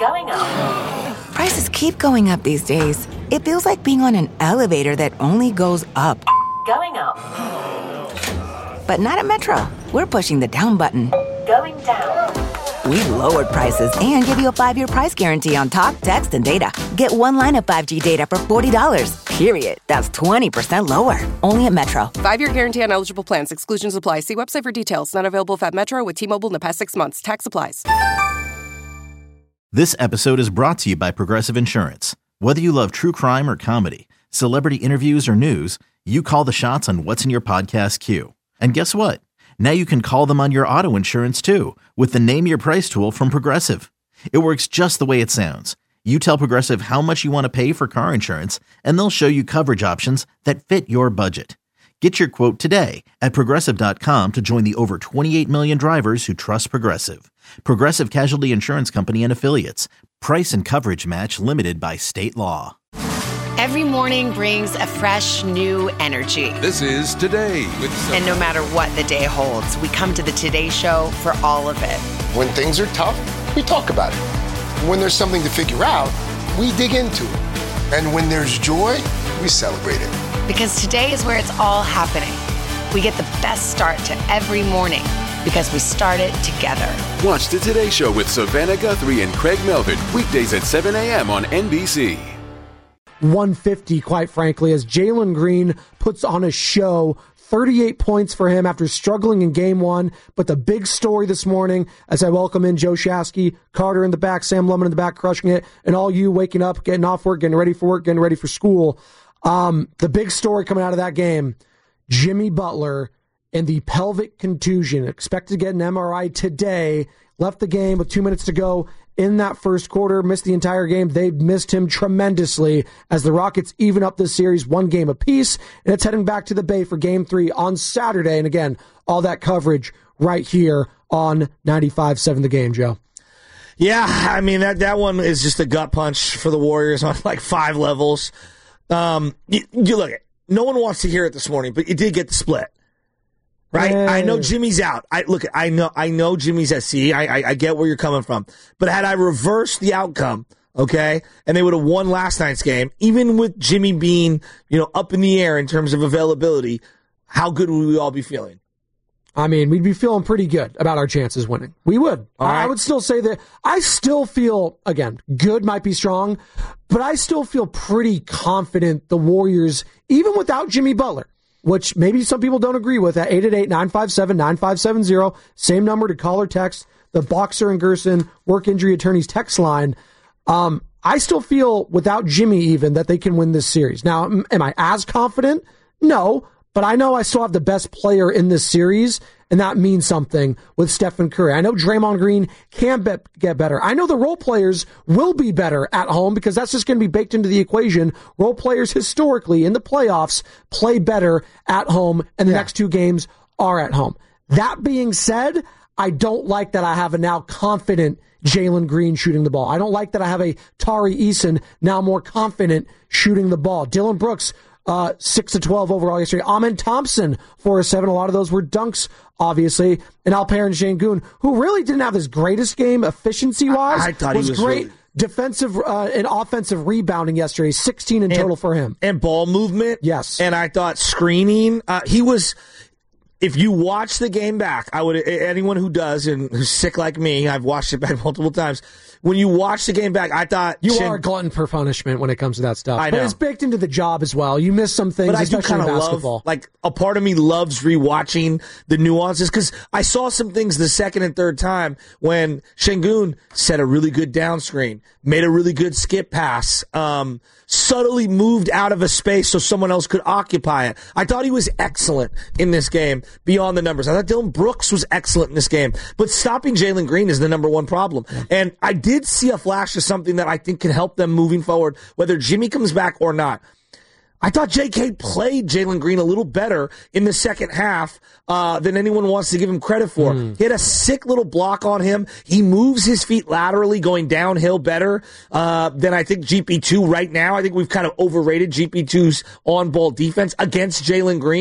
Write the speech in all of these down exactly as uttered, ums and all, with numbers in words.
Going up. Prices keep going up these days. It feels like being on an elevator that only goes up. Going up. But not at Metro. We're pushing the down button. Going down. We've lowered prices and give you a five-year price guarantee on talk, text, and data. Get one line of five G data for forty dollars. Period. That's twenty percent lower. Only at Metro. Five-year guarantee on eligible plans. Exclusions apply. See website for details. Not available if at Metro with T-Mobile in the past six months. Tax applies. This episode is brought to you by Progressive Insurance. Whether you love true crime or comedy, celebrity interviews or news, you call the shots on what's in your podcast queue. And guess what? Now you can call them on your auto insurance too with the Name Your Price tool from Progressive. It works just the way it sounds. You tell Progressive how much you want to pay for car insurance, and they'll show you coverage options that fit your budget. Get your quote today at Progressive dot com to join the over twenty-eight million drivers who trust Progressive. Progressive Casualty Insurance Company and Affiliates. Price and coverage match limited by state law. Every morning brings a fresh, new energy. This is Today with Sophie. And no matter what the day holds, we come to the Today Show for all of it. When things are tough, we talk about it. When there's something to figure out, we dig into it. And when there's joy, we celebrate it. Because today is where it's all happening. We get the best start to every morning because we start it together. Watch the Today Show with Savannah Guthrie and Craig Melvin, weekdays at seven a.m. on N B C. one fifty, quite frankly, as Jalen Green puts on a show. thirty-eight points for him after struggling in game one. But the big story this morning, as I welcome in Joe Shasky, Carter in the back, Sam Lemon in the back, crushing it, and all you waking up, getting off work, getting ready for work, getting ready for school. Um, the big story coming out of that game, Jimmy Butler and the pelvic contusion, expected to get an M R I today, left the game with two minutes to go in that first quarter, missed the entire game. They missed him tremendously as the Rockets even up this series one game apiece, and it's heading back to the Bay for game three on Saturday. And again, all that coverage right here on ninety-five seven The Game, Joe. Yeah, I mean, that, that one is just a gut punch for the Warriors on like five levels. Um, you, you look at no one wants to hear it this morning, but you did get the split. Right, Hey. I know Jimmy's out. I look, I know, I know Jimmy's at sea. I, I, I get where you're coming from. But had I reversed the outcome, okay, and they would have won last night's game, even with Jimmy being, you know, up in the air in terms of availability, how good would we all be feeling? I mean, we'd be feeling pretty good about our chances winning. We would. All right. I would still say that I still feel, again, good might be strong, but I still feel pretty confident the Warriors, even without Jimmy Butler, which maybe some people don't agree with, at eight eight eight, nine five seven, nine five seven zero, same number to call or text, the Boxer and Gerson Work Injury Attorneys text line. Um, I still feel, without Jimmy even, that they can win this series. Now, am am I as confident? No, but I know I still have the best player in this series, and that means something with Stephen Curry. I know Draymond Green can be- get better. I know the role players will be better at home because that's just going to be baked into the equation. Role players historically in the playoffs play better at home, and the yeah. next two games are at home. That being said, I don't like that I have a now confident Jalen Green shooting the ball. I don't like that I have a Tari Eason now more confident shooting the ball. Dylan Brooks, Uh, six to twelve overall yesterday. Amen Thompson, four to seven. A lot of those were dunks, obviously. And Alperen Sengun, who really didn't have his greatest game efficiency-wise, I, I thought was, he was great really... defensive uh, and offensive rebounding yesterday, sixteen in and, total for him. And ball movement. Yes. And I thought screening. Uh, he was... If you watch the game back, I would anyone who does and who's sick like me, I've watched it back multiple times. When you watch the game back, I thought you Shen, are a glutton for punishment when it comes to that stuff. I know. But it's baked into the job as well. You miss some things, but I especially do in basketball. Love, like a part of me loves rewatching the nuances because I saw some things the second and third time when Sengun set a really good down screen, made a really good skip pass, um, subtly moved out of a space so someone else could occupy it. I thought he was excellent in this game beyond the numbers. I thought Dylan Brooks was excellent in this game. But stopping Jalen Green is the number one problem. And I did see a flash of something that I think can help them moving forward, whether Jimmy comes back or not. I thought J K played Jalen Green a little better in the second half uh, than anyone wants to give him credit for. Mm. He had a sick little block on him. He moves his feet laterally going downhill better uh, than I think G P two right now. I think we've kind of overrated G P two's on-ball defense against Jalen Green.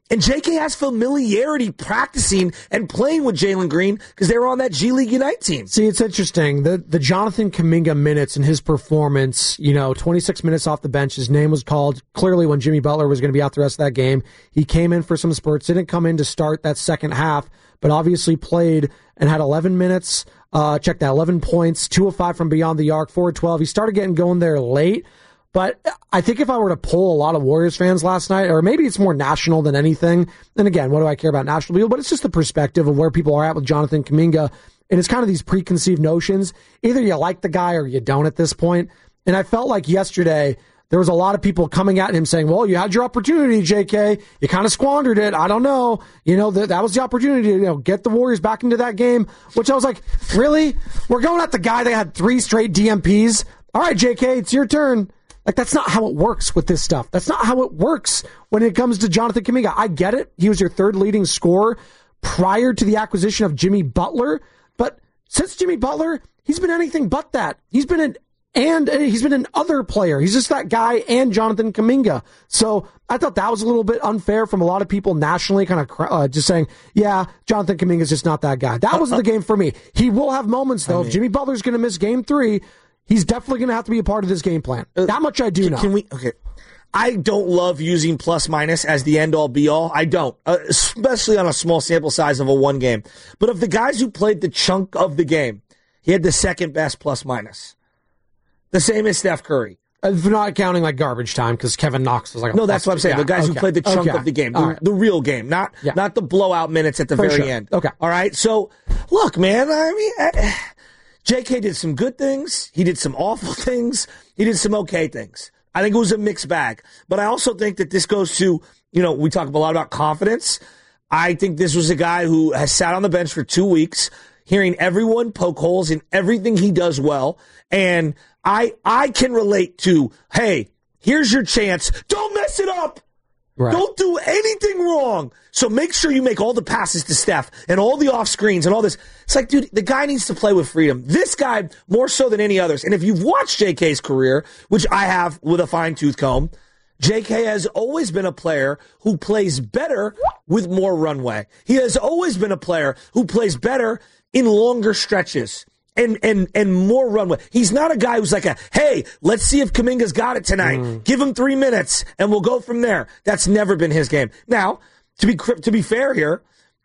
And J K has familiarity practicing and playing with Jalen Green because they were on that G League Unite team. See, it's interesting. The the Jonathan Kuminga minutes and his performance, you know, twenty-six minutes off the bench. His name was called clearly when Jimmy Butler was going to be out the rest of that game. He came in for some spurts, didn't come in to start that second half, but obviously played and had eleven minutes. Uh, check that, eleven points, two of five from beyond the arc, four of twelve. He started getting going there late. But I think if I were to poll a lot of Warriors fans last night, or maybe it's more national than anything, and again, what do I care about national people? But it's just the perspective of where people are at with Jonathan Kuminga, and it's kind of these preconceived notions. Either you like the guy or you don't at this point. And I felt like yesterday there was a lot of people coming at him saying, well, you had your opportunity, J K. You kind of squandered it. I don't know. You know, that, that was the opportunity to, you know, get the Warriors back into that game, which I was like, really? We're going at the guy that had three straight D M Ps? All right, J K, it's your turn. Like, that's not how it works with this stuff. That's not how it works when it comes to Jonathan Kuminga. I get it. He was your third leading scorer prior to the acquisition of Jimmy Butler. But since Jimmy Butler, he's been anything but that. He's been an and he's been an other player. He's just that guy and Jonathan Kuminga. So I thought that was a little bit unfair from a lot of people nationally, kind of uh, just saying, yeah, Jonathan Kuminga's just not that guy. That wasn't the game for me. He will have moments, though. I mean, if Jimmy Butler's going to miss game three, he's definitely going to have to be a part of this game plan. That much I do can, know. Can we? Okay. I don't love using plus minus as the end all be all. I don't, uh, especially on a small sample size of a one game. But of the guys who played the chunk of the game, he had the second best plus minus. The same as Steph Curry. If not counting like garbage time, because Kevin Knox was like a no, that's what I'm saying. Yeah, the guys okay. who played the chunk okay. of the game, the, right. the real game, not yeah. not the blowout minutes at the For very sure. end. Okay, all right. So, look, man. I mean. I, J K did some good things. He did some awful things. He did some okay things. I think it was a mixed bag. But I also think that this goes to, you know, we talk a lot about confidence. I think this was a guy who has sat on the bench for two weeks, hearing everyone poke holes in everything he does well. And I I can relate to, hey, here's your chance. Don't mess it up. Right. Don't do anything wrong. So make sure you make all the passes to Steph and all the off screens and all this. It's like, dude, the guy needs to play with freedom. This guy, more so than any others. And if you've watched J K's career, which I have with a fine tooth comb, J K has always been a player who plays better with more runway. He has always been a player who plays better in longer stretches. And, and, and more runway. He's not a guy who's like a, hey, let's see if Kuminga's got it tonight. Mm. Give him three minutes and we'll go from there. That's never been his game. Now, to be, to be fair here,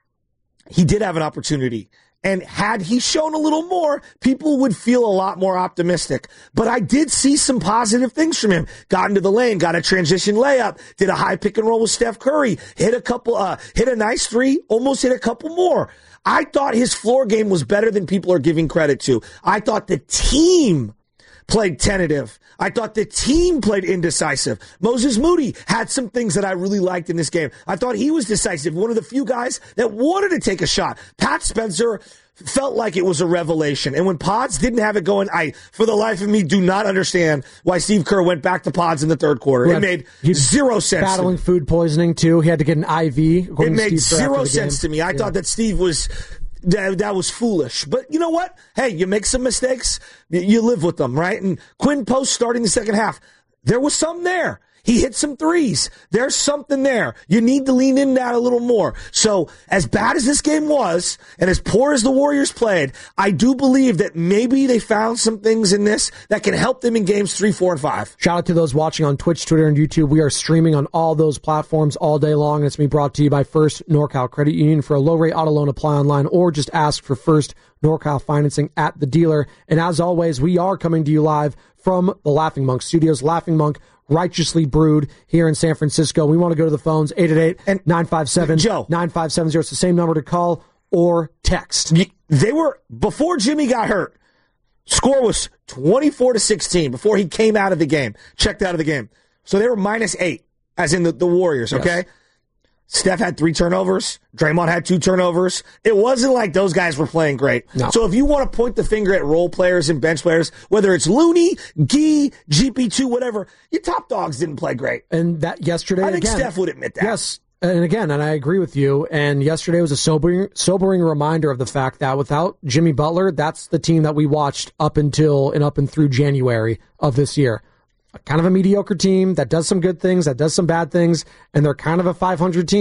he did have an opportunity. And had he shown a little more, people would feel a lot more optimistic. But I did see some positive things from him. Got into the lane, got a transition layup, did a high pick and roll with Steph Curry, hit a couple, uh, hit a nice three, almost hit a couple more. I thought his floor game was better than people are giving credit to. I thought the team played tentative. I thought the team played indecisive. Moses Moody had some things that I really liked in this game. I thought he was decisive. One of the few guys that wanted to take a shot. Pat Spencer felt like it was a revelation. And when Pods didn't have it going, I, for the life of me, do not understand why Steve Kerr went back to Pods in the third quarter. Yeah, it made zero sense. Battling food poisoning, too. He had to get an I V. It made zero sense to me. I yeah. thought that Steve was... That, that was foolish. But you know what? Hey, you make some mistakes, you, you live with them, right? And Quinn Post starting the second half, there was something there. He hit some threes. There's something there. You need to lean in that a little more. So as bad as this game was, and as poor as the Warriors played, I do believe that maybe they found some things in this that can help them in games three, four, and five. Shout out to those watching on Twitch, Twitter, and YouTube. We are streaming on all those platforms all day long, and it's being brought to you by First NorCal Credit Union. For a low-rate auto loan, apply online, or just ask for First NorCal Financing at the dealer. And as always, we are coming to you live from the Laughing Monk Studios. Laughing Monk, righteously brewed here in San Francisco. We want to go to the phones, eight eight eight, nine five seven, nine five seven zero. It's the same number to call or text. They were, before Jimmy got hurt, score was twenty-four to sixteen before he came out of the game, checked out of the game. So they were minus eight, as in the, the Warriors, okay? Yes. Steph had three turnovers. Draymond had two turnovers. It wasn't like those guys were playing great. No. So if you want to point the finger at role players and bench players, whether it's Looney, Gee, G P two, whatever, your top dogs didn't play great. And that yesterday, I think again, Steph would admit that. Yes. And again, and I agree with you, and yesterday was a sobering, sobering reminder of the fact that without Jimmy Butler, that's the team that we watched up until and up and through January of this year. Kind of a mediocre team that does some good things, that does some bad things, and they're kind of a five hundred team.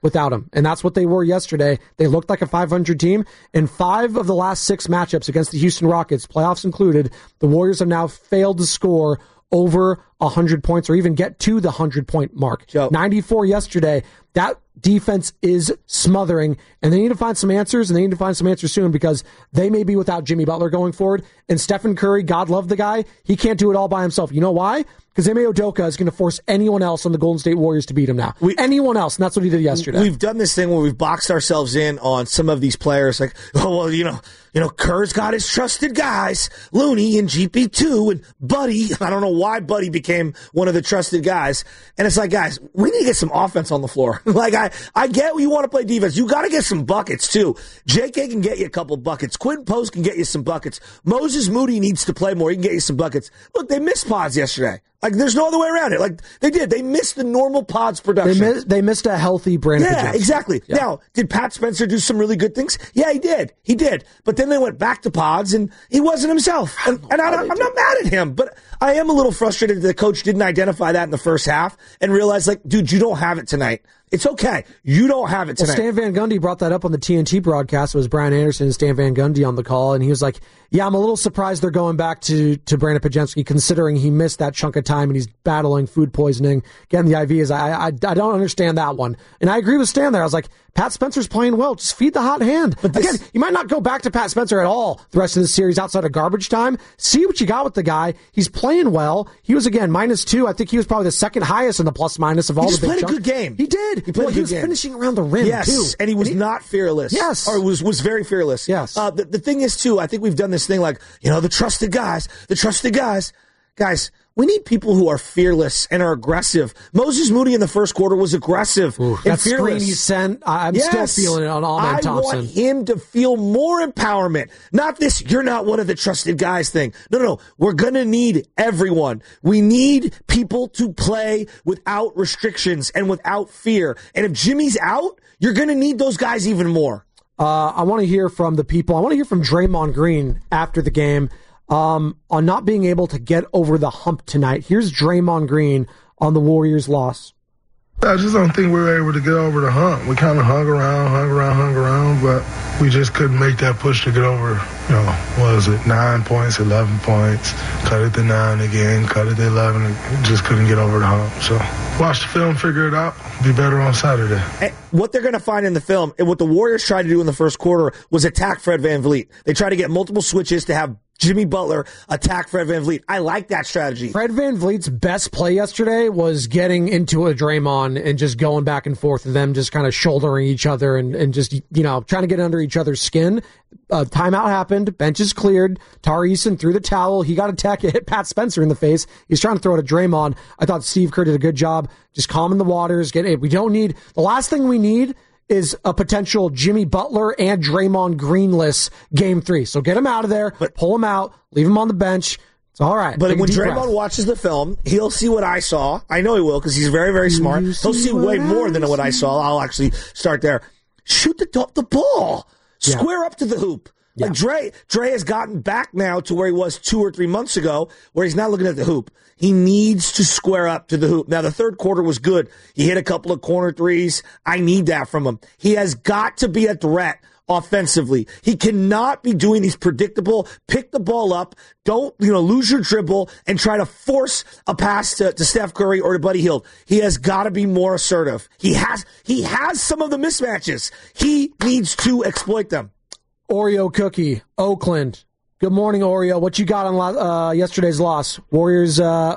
without him. And that's what they were yesterday. They looked like a five hundred team. In five of the last six matchups against the Houston Rockets, playoffs included, the Warriors have now failed to score over one hundred points or even get to the one hundred-point mark. Joe. ninety-four yesterday. That defense is smothering, and they need to find some answers, and they need to find some answers soon because they may be without Jimmy Butler going forward. And Stephen Curry, God love the guy, he can't do it all by himself. You know why? Because Ime Udoka is going to force anyone else on the Golden State Warriors to beat him now. We, anyone else, and that's what he did yesterday. We've done this thing where we've boxed ourselves in on some of these players, like, oh, well, you know, you know, Kerr's got his trusted guys, Looney and G P two and Buddy. I don't know why Buddy became one of the trusted guys. And it's like, guys, we need to get some offense on the floor. Like, I, I get you want to play defense. You got to get some buckets, too. J K can get you a couple buckets. Quinn Post can get you some buckets. Moses Moody needs to play more. He can get you some buckets. Look, they missed pods yesterday. Like, there's no other way around it. Like, they did. They missed the normal pods production. They, miss, they missed a healthy Brandon Yeah, Johnson. exactly. Yeah. Now, did Pat Spencer do some really good things? Yeah, he did. He did. But then they went back to pods, and he wasn't himself. And, and I, I'm not mad at him, but I am a little frustrated that the coach didn't identify that in the first half and realize, like, dude, you don't have it tonight. It's okay. You don't have it tonight. Well, Stan Van Gundy brought that up on the T N T broadcast. It was Brian Anderson and Stan Van Gundy on the call, and he was like, yeah, I'm a little surprised they're going back to, to Brandon Podziemski, considering he missed that chunk of time and he's battling food poisoning, getting the I Vs. I, I, I don't understand that one. And I agree with Stan there. I was like, Pat Spencer's playing well. Just feed the hot hand. But this, again, you might not go back to Pat Spencer at all the rest of the series outside of garbage time. See what you got with the guy. He's playing well. He was, again, minus two. I think he was probably the second highest in the plus minus of all he the big played chunks. a good game. He did. He played well, a good he was game. finishing around the rim, yes, too. and he was and he, not fearless. Yes. Or was, was very fearless. Yes. Uh, the, the thing is, too, I think we've done this thing like, you know, the trusted guys, the trusted guys. Guys, we need people who are fearless and are aggressive. Moses Moody in the first quarter was aggressive Ooh, and that fearless. screen he sent, I'm yes. still feeling it on Allman Thompson. I want him to feel more empowerment. Not this, you're not one of the trusted guys thing. No, no, no. We're going to need everyone. We need people to play without restrictions and without fear. And if Jimmy's out, you're going to need those guys even more. Uh, I want to hear from the people. I want to hear from Draymond Green after the game. Um, on not being able to get over the hump tonight. Here's Draymond Green on the Warriors' loss. I just don't think we were able to get over the hump. We kind of hung around, hung around, hung around, but we just couldn't make that push to get over, you know, what was it, nine points, eleven points, cut it to nine again, cut it to eleven, and just couldn't get over the hump. So watch the film, figure it out, be better on Saturday. And what they're going to find in the film, and what the Warriors tried to do in the first quarter, was attack Fred VanVleet. They tried to get multiple switches to have Jimmy Butler attack Fred VanVleet. I like that strategy. Fred VanVleet's best play yesterday was getting into a Draymond and just going back and forth with them, just kind of shouldering each other and, and just, you know, trying to get under each other's skin. Uh, timeout happened. Bench is cleared. Tari Eason threw the towel. He got a tech. It hit Pat Spencer in the face. He's trying to throw it at Draymond. I thought Steve Kerr did a good job just calming the waters. Get it. We don't need, the last thing we need is a potential Jimmy Butler and Draymond Greenless game three. So get him out of there, but pull him out, leave him on the bench. It's all right. But Take when Draymond breath. watches the film, he'll see what I saw. I know he will because he's very, very smart. You He'll see see way what more I than what I saw. I'll actually start there. Shoot the, the ball. Yeah. Square up to the hoop. Yeah. Like Dre, Dre has gotten back now to where he was two or three months ago, where he's not looking at the hoop. He needs to square up to the hoop. Now, the third quarter was good. He hit a couple of corner threes. I need that from him. He has got to be a threat offensively. He cannot be doing these predictable, pick the ball up, don't, you know, lose your dribble and try to force a pass to, to Steph Curry or to Buddy Hield. He has got to be more assertive. He has, he has some of the mismatches. He needs to exploit them. Oreo Cookie, Oakland. Good morning, Oreo. What you got on uh, yesterday's loss? Warriors, uh,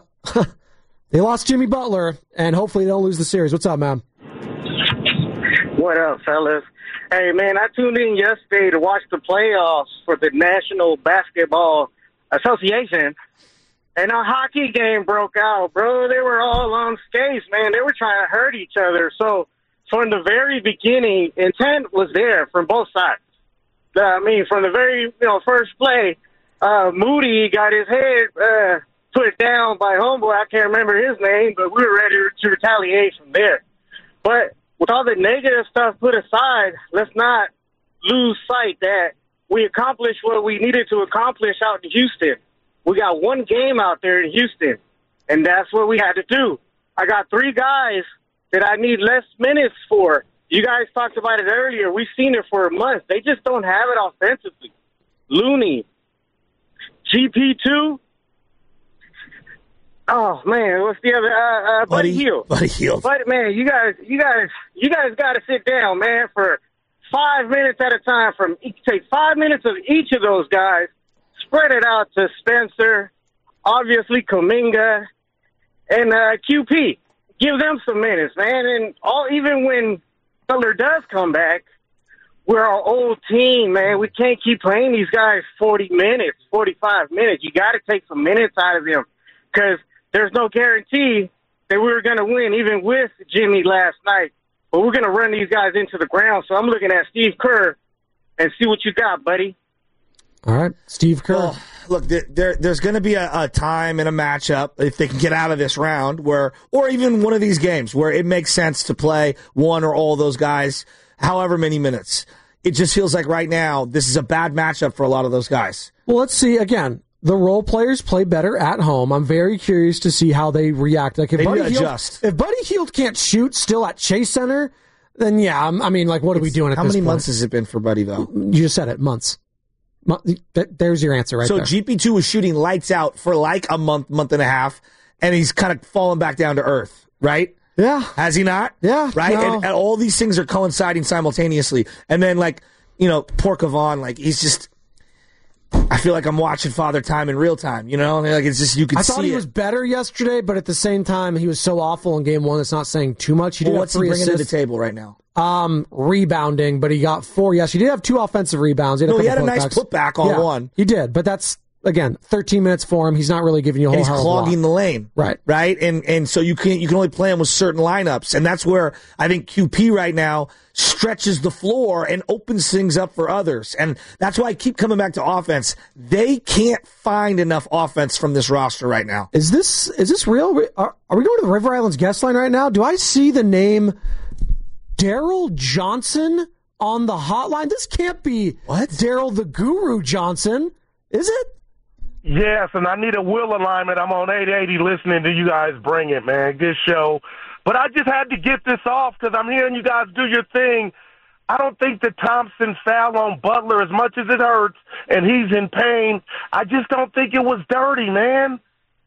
they lost Jimmy Butler, and hopefully they don't lose the series. What's up, man? What up, fellas? Hey, man, I tuned in yesterday to watch the playoffs for the National Basketball Association, and a hockey game broke out, bro. They were all on skates, man. They were trying to hurt each other. So from the very beginning, intent was there from both sides. I mean, from the very, you know, first play, uh, Moody got his head uh, put down by homeboy. I can't remember his name, but we were ready to retaliate from there. But with all the negative stuff put aside, let's not lose sight that we accomplished what we needed to accomplish out in Houston. We got one game out there in Houston, and that's what we had to do. I got three guys that I need less minutes for you guys talked about it earlier. We've seen it for months. They just don't have it offensively. Looney, G P two. Oh man, what's the other? Uh, uh, Buddy, Buddy Hield. Buddy Hield. But man, you guys, you guys, you guys got to sit down, man, for five minutes at a time. From take five minutes of each of those guys, spread it out to Spencer, obviously Kuminga, and uh, Q P. Give them some minutes, man. And all even when Butler does come back, we're our old team, man. We can't keep playing these guys forty minutes, forty-five minutes. You got to take some minutes out of them because there's no guarantee that we were going to win, even with Jimmy last night. But we're going to run these guys into the ground. So I'm looking at Steve Kerr and see what you got, buddy. All right, Steve Kerr. Well, look, there, there's going to be a, a time in a matchup, if they can get out of this round, where, or even one of these games, where it makes sense to play one or all those guys however many minutes. It just feels like right now this is a bad matchup for a lot of those guys. Well, let's see. Again, the role players play better at home. I'm very curious to see how they react. Like if they Buddy need to Hield, adjust. If Buddy Hield can't shoot still at Chase Center, then yeah, I'm, I mean, like, what are we doing at How this many point? months has it been for Buddy, though? You just said it, months. Mo- th- There's your answer right so there. So G P two was shooting lights out for like a month, month and a half, and he's kind of fallen back down to earth, right? Yeah. Has he not? Yeah. Right? No. And, and all these things are coinciding simultaneously. And then, like, you know, poor Kevon, like, he's just, I feel like I'm watching Father Time in real time, you know? Like, it's just, you can I see thought he it. was better yesterday, but at the same time, he was so awful in game one, it's not saying too much. He did Well, have what's he three bringing to the assists. table right now? Um, rebounding, but he got four. Yes, he did have two offensive rebounds. He had No, a, he had a couple nice putbacks. putback on Yeah, one. He did, but that's, again, thirteen minutes for him. He's not really giving you a whole And he's hell of a clogging lot. the lane. Right. Right? And and so you can you can only play him with certain lineups. And that's where I think Q P right now stretches the floor and opens things up for others. And that's why I keep coming back to offense. They can't find enough offense from this roster right now. Is this is this real? Are, are we going to the River Islands guest line right now? Do I see the name Daryl Johnson on the hotline? This can't be what? Daryl the Guru Johnson, is it? Yes, and I need a wheel alignment. I'm on eight eighty listening to you guys bring it, man. Good show. But I just had to get this off because I'm hearing you guys do your thing. I don't think that Thompson foul on Butler, as much as it hurts, and he's in pain. I just don't think it was dirty, man.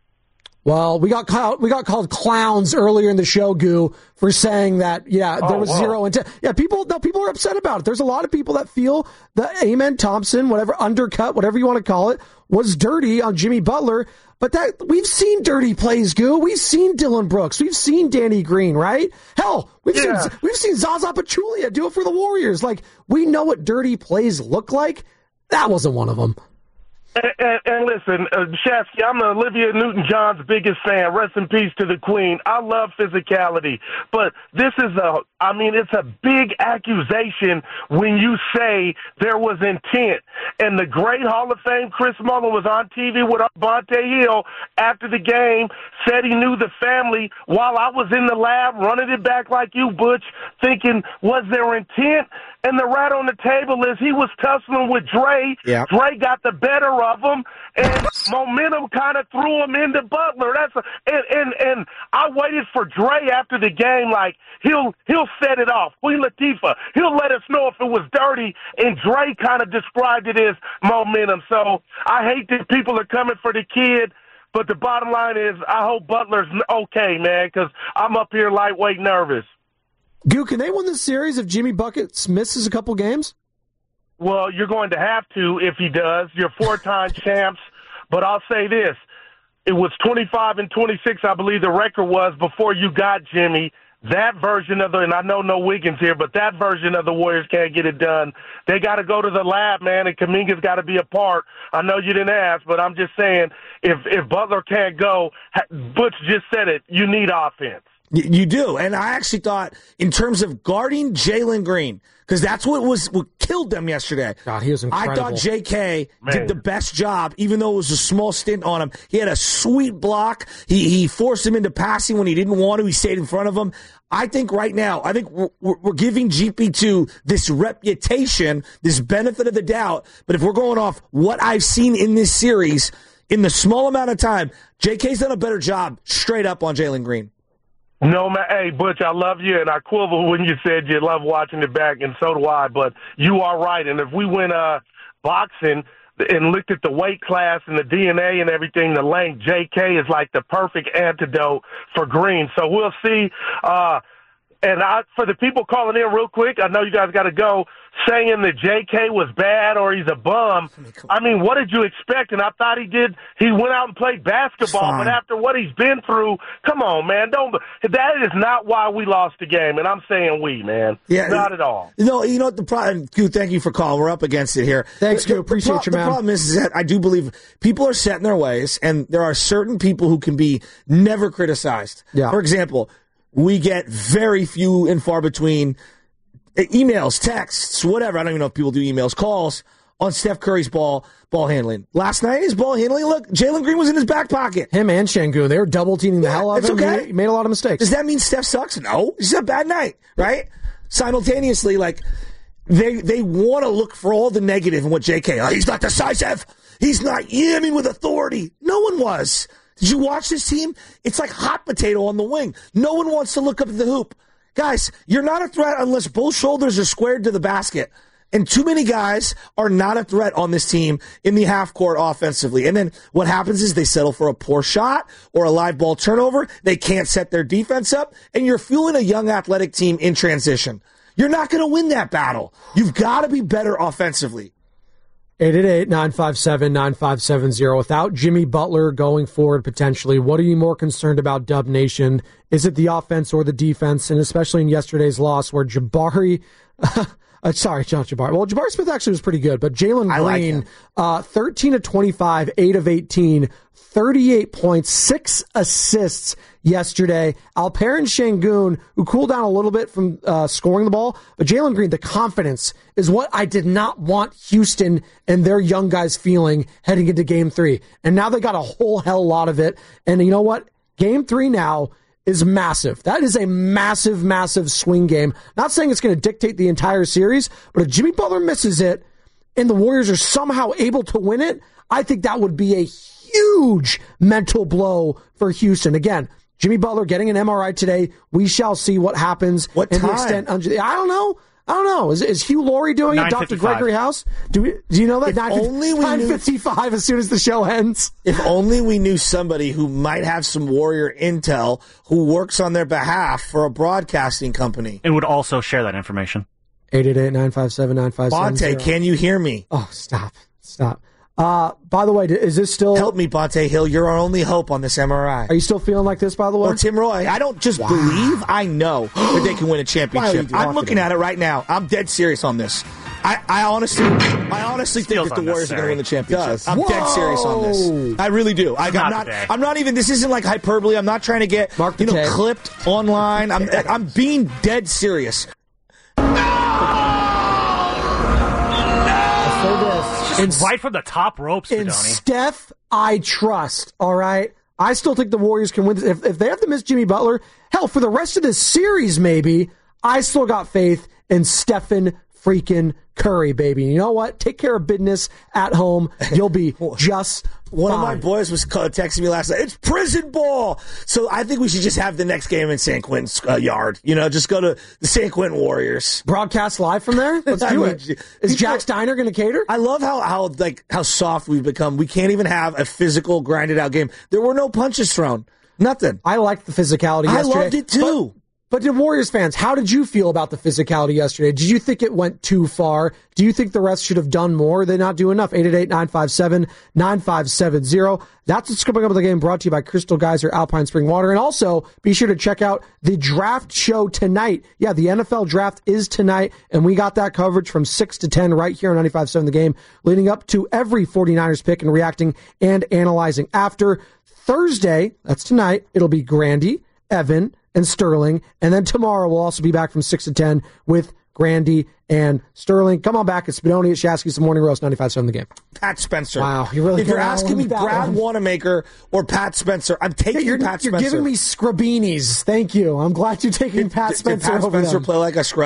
Well, we got called, we got called clowns earlier in the show, Goo, for saying that, yeah, there Oh, was wow. zero intent. Yeah, people, no, people are upset about it. There's a lot of people that feel that Amen Thompson, whatever, undercut, whatever you want to call it, was dirty on Jimmy Butler. But that we've seen dirty plays, Goo. We've seen Dylan Brooks. We've seen Danny Green, right? Hell, we've Yeah. seen we've seen Zaza Pachulia do it for the Warriors. Like, we know what dirty plays look like. That wasn't one of them. And, and, and listen, uh, Shasky, I'm Olivia Newton-John's biggest fan. Rest in peace to the Queen. I love physicality. But this is a, I mean, it's a big accusation when you say there was intent. And the great Hall of Fame Chris Mullin was on T V with Bonte Hill after the game, said he knew the family while I was in the lab running it back like you, Butch, thinking, was there intent? And the rat on the table is he was tussling with Dre. Yeah. Dre got the better of him, and momentum kind of threw him into Butler. That's a, and, and and I waited for Dre after the game, like he'll he'll set it off. Queen Latifah, he'll let us know if it was dirty, and Dre kind of described it as momentum. So I hate that people are coming for the kid. But the bottom line is, I hope Butler's okay, man, because I'm up here lightweight nervous. Goo, can they win this series if Jimmy Buckets misses a couple games? Well, you're going to have to if he does. You're four-time champs. But I'll say this. It was twenty-five and twenty-six, I believe the record was, before you got Jimmy. That version of the, and I know no Wiggins here, but that version of the Warriors can't get it done. They got to go to the lab, man, and Kuminga's got to be a part. I know you didn't ask, but I'm just saying, if if Butler can't go, Butch just said it, you need offense. You do. And I actually thought, in terms of guarding Jalen Green, because that's what was what killed them yesterday. God, he was incredible. I thought J K Man. did the best job, even though it was a small stint on him. He had a sweet block. He he forced him into passing when he didn't want to. He stayed in front of him. I think right now, I think we're, we're giving G P two this reputation, this benefit of the doubt. But if we're going off what I've seen in this series, in the small amount of time, J K's done a better job straight up on Jalen Green. No, man. Hey, Butch, I love you, and I quiver when you said you love watching it back, and so do I. But you are right. And if we went uh, boxing and looked at the weight class and the D N A and everything, the length, J K is like the perfect antidote for Green. So we'll see. Uh, and I, for the people calling in real quick, I know you guys got to go, saying that J K was bad or he's a bum. I mean, what did you expect? And I thought he did. He went out and played basketball, but after what he's been through, come on, man. Don't. That is not why we lost the game, and I'm saying we, man. Yeah, not at all. You know, you know what the problem. Q, thank you for calling. We're up against it here. Thanks, the, Q. Appreciate the, you, the man. The problem is, is that I do believe people are set in their ways, and there are certain people who can be never criticized. Yeah. For example, we get very few and far between emails, texts, whatever. I don't even know if people do emails, calls on Steph Curry's ball ball handling. Last night, his ball handling, look, Jalen Green was in his back pocket. Him and Şengün, they were double teaming the yeah, hell out of him. Okay. He made a lot of mistakes. Does that mean Steph sucks? No. It's a bad night, right? Simultaneously, like, they they want to look for all the negative in what J K, oh, he's not decisive. He's not yamming with authority. No one was. Did you watch this team? It's like hot potato on the wing. No one wants to look up at the hoop. Guys, you're not a threat unless both shoulders are squared to the basket. And too many guys are not a threat on this team in the half court offensively. And then what happens is they settle for a poor shot or a live ball turnover. They can't set their defense up. And you're fueling a young athletic team in transition. You're not going to win that battle. You've got to be better offensively. eight eight eight, nine five seven, nine five seven zero. Without Jimmy Butler going forward potentially, what are you more concerned about, Dub Nation? Is it the offense or the defense? And especially in yesterday's loss where Jabari... Uh, sorry, John Jabari. Well, Jabari Smith actually was pretty good, but Jalen Green, like uh, thirteen of twenty-five, eight of eighteen, thirty-eight points, six assists yesterday. Alperen Şengün, who cooled down a little bit from uh, scoring the ball, but Jalen Green, the confidence is what I did not want Houston and their young guys feeling heading into game three. And now they got a whole hell lot of it. And you know what? Game three now is massive. That is a massive, massive swing game. Not saying it's going to dictate the entire series, but if Jimmy Butler misses it and the Warriors are somehow able to win it, I think that would be a huge mental blow for Houston. Again, Jimmy Butler getting an M R I today. We shall see what happens. What in time? The extent, I don't know. I don't know. Is, is Hugh Laurie doing it? Doctor Gregory House? Do we? Do you know that? If only we nine fifty-five as soon as the show ends. If only we knew somebody who might have some Warrior intel who works on their behalf for a broadcasting company. And would also share that information. eight eight eight, nine five seven, nine five seven zero. Bonte, can you hear me? Oh, stop. Stop. Uh, by the way, is this still... Help me, Bonte Hill. You're our only hope on this M R I. Are you still feeling like this, by the way? Or Tim Roy. I don't just wow. believe, I know that they can win a championship. I'm looking at it right now. I'm dead serious on this. I, I honestly I honestly think that the Warriors are going to win the championship. I'm Whoa. dead serious on this. I really do. I, I'm not, not I'm not even, this isn't like hyperbole. I'm not trying to get, Mark you know, tape. clipped online. I'm, I'm being dead serious. In, right from the top ropes, in Fedoni. Steph, I trust, all right? I still think the Warriors can win this. If, if they have to miss Jimmy Butler, hell, for the rest of this series, maybe, I still got faith in Stephen freaking Curry, baby. You know what? Take care of business at home. You'll be just One fine. of my boys was texting me last night. It's prison ball. So I think we should just have the next game in San Quentin's uh, yard. You know, just go to the San Quentin Warriors. Broadcast live from there? Let's do mean, it. Is Jack Steiner going to cater? I love how, how like how soft we've become. We can't even have a physical, grinded out game. There were no punches thrown. Nothing. I liked the physicality I yesterday. I loved it too. But- But to Warriors fans, how did you feel about the physicality yesterday? Did you think it went too far? Do you think the rest should have done more? Did they not do enough? eight eight eight, nine five seven, nine five seven zero. That's what's coming up with the game, brought to you by Crystal Geyser Alpine Spring Water. And also, be sure to check out the draft show tonight. Yeah, the N F L draft is tonight, and we got that coverage from six to ten right here on ninety-five point seven The Game, leading up to every 49ers pick and reacting and analyzing after. Thursday, that's tonight, it'll be Grandy, Evan, and Sterling. And then tomorrow we'll also be back from six to ten with Grandy and Sterling. Come on back. It's Spinoni at Shasky's The Morning Roast, ninety-five point seven The Game. Pat Spencer. Wow. You really if you're asking me Brad Wanamaker or Pat Spencer, I'm taking yeah, you're, Pat you're Spencer. You're giving me Scrabinis. Thank you. I'm glad you're taking did, Pat Spencer did Pat over Spencer them. play like a scrub?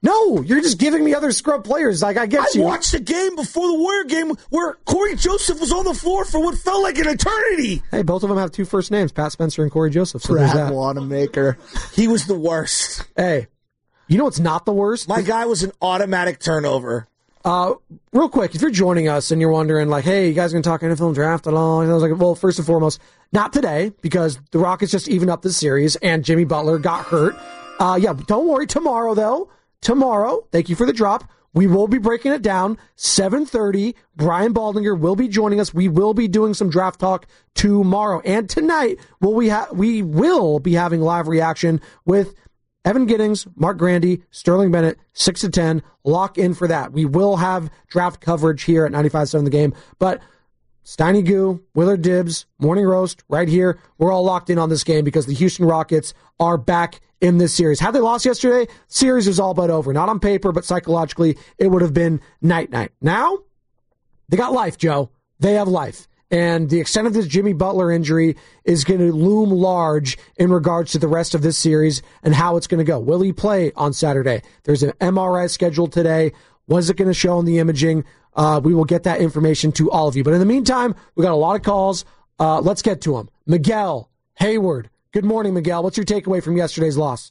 No, you're just giving me other scrub players. Like, I get I you. I watched a game before the Warrior game where Corey Joseph was on the floor for what felt like an eternity. Hey, both of them have two first names, Pat Spencer and Corey Joseph. So there's Brad that. Wanamaker. He was the worst. Hey, you know what's not the worst? My guy was an automatic turnover. Uh, real quick, if you're joining us and you're wondering, like, hey, you guys going to talk N F L draft at all? And I was like, well, first and foremost, not today, because the Rockets just evened up this series and Jimmy Butler got hurt. Uh, yeah, don't worry. Tomorrow, though, tomorrow, thank you for the drop. We will be breaking it down. seven thirty, Brian Baldinger will be joining us. We will be doing some draft talk tomorrow. And tonight, will we, ha- we will be having live reaction with Evan Giddings, Mark Grandy, Sterling Bennett, six to ten. Lock in for that. We will have draft coverage here at ninety-five point seven The Game. But Steiny Goo, Willard Dibbs, Morning Roast, right here. We're all locked in on this game because the Houston Rockets are back in this series. Had they lost yesterday, series is all but over. Not on paper, but psychologically, it would have been night-night. Now, they got life, Joe. They have life. And the extent of this Jimmy Butler injury is going to loom large in regards to the rest of this series and how it's going to go. Will he play on Saturday? There's an M R I scheduled today. What is it going to show in the imaging? Uh, we will get that information to all of you. But in the meantime, we got a lot of calls. Uh, let's get to them. Miguel Hayward. Good morning, Miguel. What's your takeaway from yesterday's loss?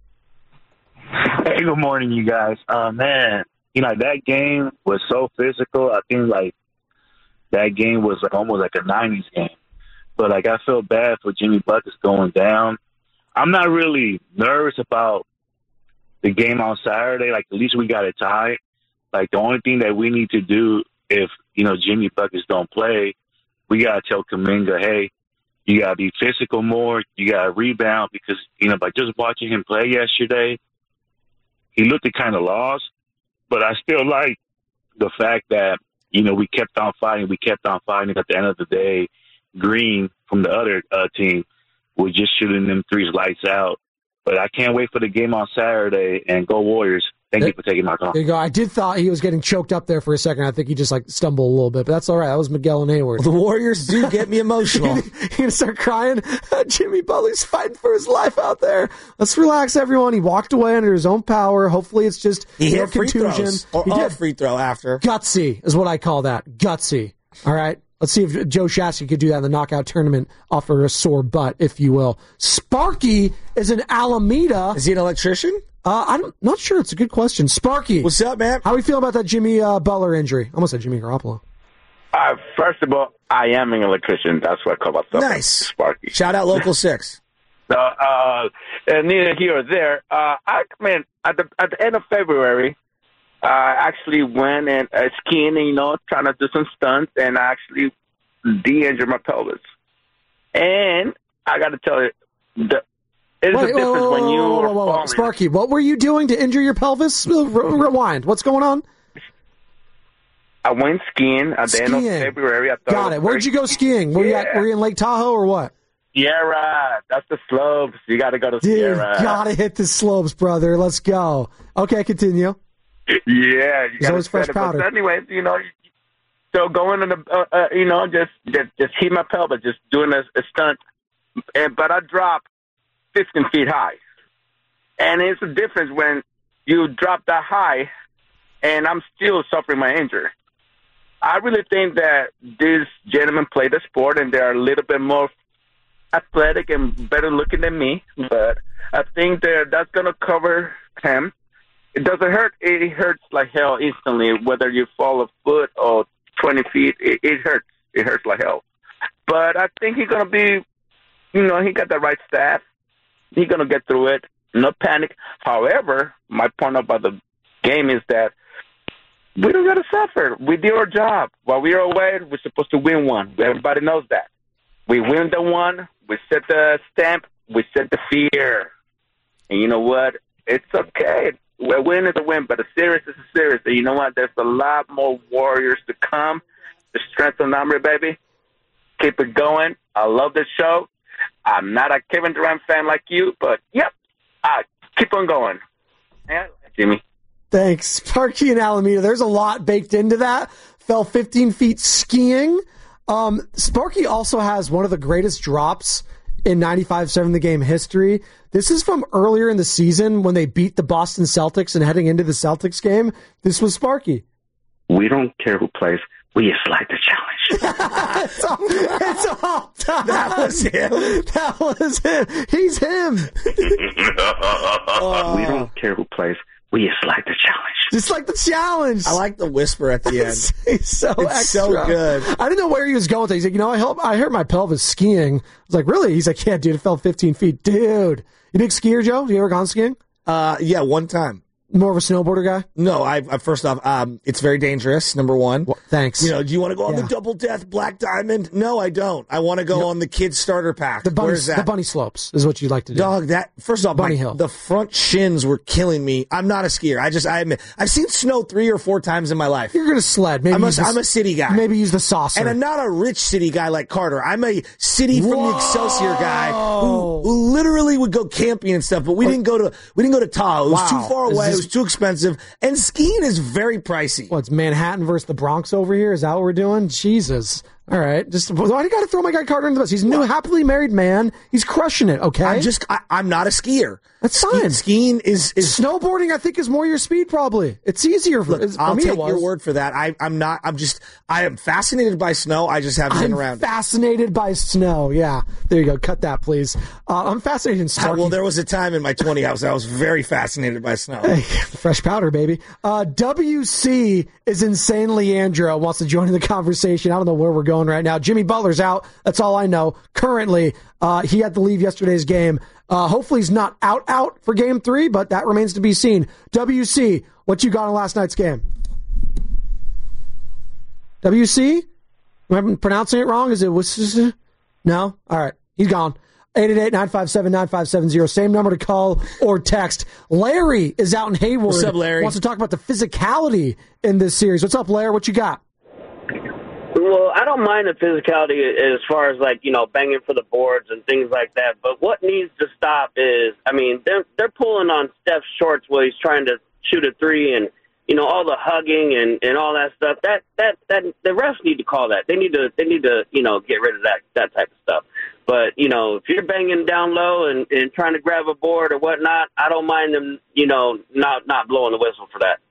Hey, good morning, you guys. Uh, man, you know, that game was so physical. I think, like, that game was like almost like a nineties game. But, like, I feel bad for Jimmy Buckets going down. I'm not really nervous about the game on Saturday. Like, at least we got it tied. Like, the only thing that we need to do if, you know, Jimmy Buckets don't play, we got to tell Kuminga, hey, you got to be physical more. You got to rebound because, you know, by just watching him play yesterday, he looked kind of lost. But I still like the fact that, you know, we kept on fighting. We kept on fighting. At the end of the day, Green from the other uh, team was just shooting them threes lights out. But I can't wait for the game on Saturday, and go Warriors. Thank you for taking my call. There you go. I did thought he was getting choked up there for a second. I think he just like stumbled a little bit, but that's all right. That was Miguel and Hayward. The Warriors do get me emotional. You're going to start crying. Jimmy Butler's fighting for his life out there. Let's relax, everyone. He walked away under his own power. Hopefully it's just he you know, hit free contusion. Throws. Or he a did. free throw after. Gutsy is what I call that. Gutsy. All right. Let's see if Joe Shasky could do that in the knockout tournament off of a sore butt, if you will. Sparky is in Alameda. Is he an electrician? Uh, I'm not sure. It's a good question. Sparky. What's up, man? How do we feel about that Jimmy uh, Butler injury? I almost said Jimmy Garoppolo. Uh, first of all, I am an electrician. That's what I call myself. Nice. Sparky. Shout out Local six. So, uh, and neither here or there. Uh, I mean, at the, at the end of February, I actually went and uh, skiing and, you know, trying to do some stunts, and I actually de-injured my pelvis. And I got to tell you, the It's Wait, a difference whoa, when you whoa, are whoa, whoa, whoa. falling. Sparky, what were you doing to injure your pelvis? Re- rewind. What's going on? I went skiing at the Skiing. end of February. I thought Got it. Where'd you go skiing? Were, you at, Yeah. were you in Lake Tahoe or what? Sierra. That's the slopes. You got to go to Dude, Sierra. gotta hit the slopes, brother. Let's go. Okay, continue. Yeah, you There's got always to fresh set it. powder. But anyways, you know, so going on the, uh, uh, you know, just, just just hit my pelvis, just doing a, a stunt, and but I dropped fifteen feet high, and it's a difference when you drop that high, and I'm still suffering my injury. I really think that these gentlemen play the sport, and they're a little bit more athletic and better looking than me, but I think that that's going to cover him. It doesn't hurt. It hurts like hell instantly, whether you fall a foot or twenty feet. It, it hurts. It hurts like hell. But I think he's going to be, you know, he got the right staff. He's going to get through it. No panic. However, my point about the game is that we don't got to suffer. We did our job. While we are away, we're supposed to win one. Everybody knows that. We win the one. We set the stamp. We set the fear. And you know what? It's okay. A win is a win, but a series is a series. And you know what? There's a lot more Warriors to come. The strength of number, baby. Keep it going. I love this show. I'm not a Kevin Durant fan like you, but, yep, I keep on going. Yeah, Jimmy. Thanks. Sparky and Alameda. There's a lot baked into that. Fell fifteen feet skiing. Um, Sparky also has one of the greatest drops in ninety-five seven The Game history. This is from earlier in the season when they beat the Boston Celtics and heading into the Celtics game. This was Sparky. We don't care who plays. We just like the challenge. it's, all, it's all time. That was him. That was him. He's him. uh, we don't care who plays. We just like the challenge. Just like the challenge. I like the whisper at the end. He's so it's extra. so good. I didn't know where he was going with it. He's like, you know, I help, I hurt my pelvis skiing. I was like, really? He's like, yeah, dude, it fell fifteen feet. Dude. You big skier, Joe? You ever gone skiing? Uh, yeah, one time. More of a snowboarder guy? No, I, I first off, um, it's very dangerous, number one. Well, thanks. You know, do you want to go on Yeah. the Double Death Black Diamond? No, I don't. I want to go No. on the kids starter pack. The bunny, Where's that? the bunny slopes is what you'd like to do. Dog, that, first off, Bunny my, Hill. the front shins were killing me. I'm not a skier. I just, I admit, I've seen snow three or four times in my life. You're going to sled. Maybe I'm a, use the- I'm a city guy. Maybe use the saucer. And I'm not a rich city guy like Carter. I'm a city from the Excelsior guy who, who literally would go camping and stuff. But we didn't go to we didn't go to Tahoe. It was Wow. too far Is away. this- It was too expensive. And skiing is very pricey. What's Manhattan versus the Bronx over here? Is that what we're doing? Jesus. All right. Just why do you got to throw my guy Carter into the bus? He's a new, happily married man. He's crushing it. Okay. I'm just I, I'm not a skier. That's Ski- fine. Skiing is is snowboarding. I think is more your speed. Probably it's easier for, Look, it's, for I'll me. take it was. your word for that. I, I'm not. I'm just. I am fascinated by snow. I just haven't been I'm around. fascinated by snow. Yeah, there you go. Cut that, please. Uh, I'm fascinated in Uh, Starkey. well, there was a time in my twenties I was, I was very fascinated by snow. Hey, fresh powder, baby. Uh, W C is insane. Leandro wants to join in the conversation. I don't know where we're going right now. Jimmy Butler's out. That's all I know. Currently, uh, he had to leave yesterday's game. Uh, hopefully he's not out out for game three, but that remains to be seen. W C, what you got in last night's game? W C? Am I pronouncing it wrong? Is it was? No? All right. He's gone. eight eight eight, nine five seven, nine five seven zero. Same number to call or text. Larry is out in Hayward. What's up, Larry? Wants to talk about the physicality in this series. What's up, Larry? What you got? Well, I don't mind the physicality as far as, like, you know, banging for the boards and things like that. But what needs to stop is, I mean, they're, they're pulling on Steph's shorts while he's trying to shoot a three and, you know, all the hugging and, and all that stuff. That, that, that, the refs need to call that. They need to, they need to, you know, get rid of that, that type of stuff. But, you know, if you're banging down low and, and trying to grab a board or whatnot, I don't mind them, you know, not, not blowing the whistle for that.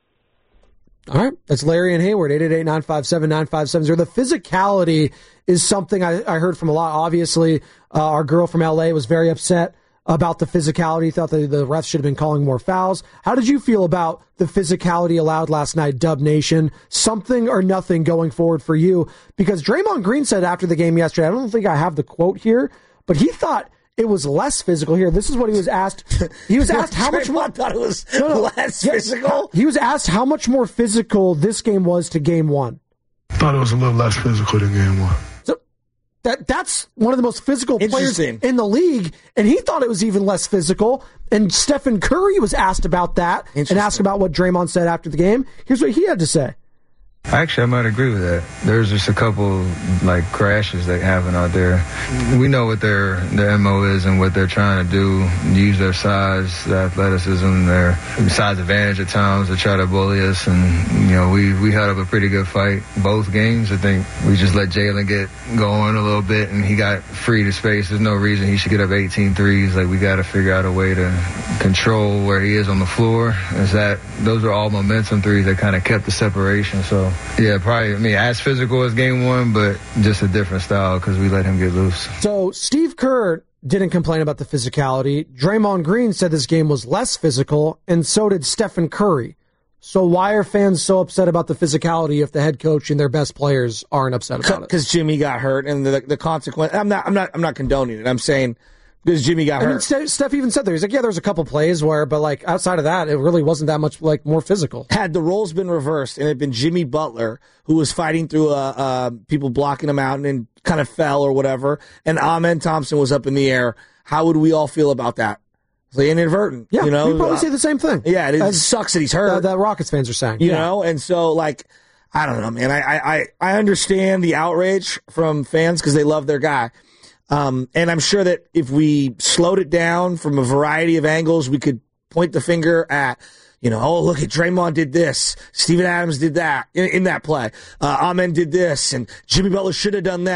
All right. That's Larry and Hayward, eight eight eight, nine five seven, nine five seven zero. The physicality is something I, I heard from a lot. Obviously, uh, our girl from L A was very upset about the physicality, thought that the refs should have been calling more fouls. How did you feel about the physicality allowed last night, Dub Nation? Something or nothing going forward for you? Because Draymond Green said after the game yesterday, I don't think I have the quote here, but he thought it was less physical here. This is what he was asked. He was asked how much more. I thought it was No, no. less Yeah, physical. He was asked how much more physical this game was to game one. Thought it was a little less physical than game one. So that that's one of the most physical players Interesting. in the league, and he thought it was even less physical. And Stephen Curry was asked about that and asked about what Draymond said after the game. Here's what he had to say. Actually, I might agree with that. There's just a couple like crashes that happen out there. We know what their their M O is and what they're trying to do. Use their size, their athleticism, their size advantage at times to try to bully us. And you know, we we held up a pretty good fight both games. I think we just let Jalen get going a little bit, and he got free to space. There's no reason he should get up eighteen threes. Like, we got to figure out a way to control where he is on the floor. Is that those are all momentum threes that kind of kept the separation. So. Yeah, probably, I mean, as physical as game one, but just a different style because we let him get loose. So Steve Kerr didn't complain about the physicality. Draymond Green said this game was less physical, and so did Stephen Curry. So why are fans so upset about the physicality if the head coach and their best players aren't upset about it? Because Jimmy got hurt, and the the consequence. I'm not. I'm not. I'm not condoning it. I'm saying because Jimmy got I hurt. mean, Steph, Steph even said there. He's like, yeah, there was a couple plays where, but like outside of that, it really wasn't that much like more physical. Had the roles been reversed and it had been Jimmy Butler who was fighting through uh, uh, people blocking him out and then kind of fell or whatever, and Amen Thompson was up in the air, how would we all feel about that? It's like inadvertent. Yeah, you know, we'd probably uh, say the same thing. Yeah, it As, sucks that he's hurt. Uh, that Rockets fans are saying. You yeah. know, and so like, I don't know, man. I I I understand the outrage from fans because they love their guy. Um, and I'm sure that if we slowed it down from a variety of angles, we could point the finger at, you know, oh, look at Draymond did this. Steven Adams did that in, in that play. Uh, Amen did this. And Jimmy Butler should have done that.